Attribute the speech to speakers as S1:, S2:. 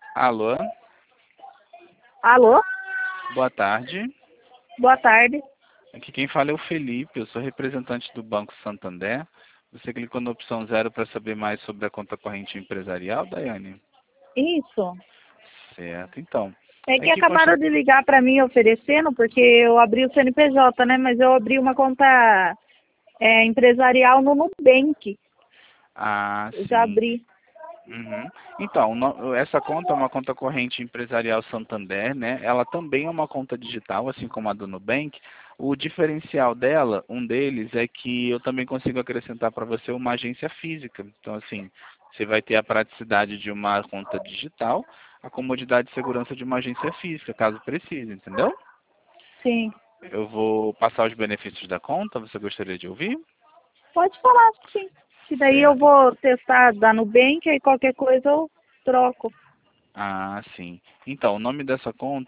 S1: Alô,
S2: Alô?
S1: boa tarde.
S2: Boa tarde.
S1: Aqui quem fala é o Felipe, eu sou representante do Banco Santander. Você clicou na opção 0 para saber mais sobre a conta corrente empresarial, Daiane?
S2: Isso.
S1: Certo, então.
S2: É que
S1: Aqui
S2: acabaram
S1: consta...
S2: de ligar para mim oferecendo, porque eu abri o CNPJ, né? Mas eu abri uma conta empresarial no Nubank.
S1: Ah,
S2: Eu já
S1: sim.
S2: abri.
S1: Uhum. Então, essa conta é uma conta corrente empresarial Santander, né? Ela também é uma conta digital, assim como a do Nubank. O diferencial dela, um deles, é que eu também consigo acrescentar para você uma agência física. Então, assim, você vai ter a praticidade de uma conta digital, a comodidade e segurança de uma agência física, caso precise, entendeu?
S2: Sim.
S1: Eu vou passar os benefícios da conta, você gostaria de ouvir?
S2: Pode falar, sim. Que daí eu
S1: Certo.
S2: vou testar da Nubank, aí qualquer coisa eu troco.
S1: Ah, sim. Então, o nome dessa conta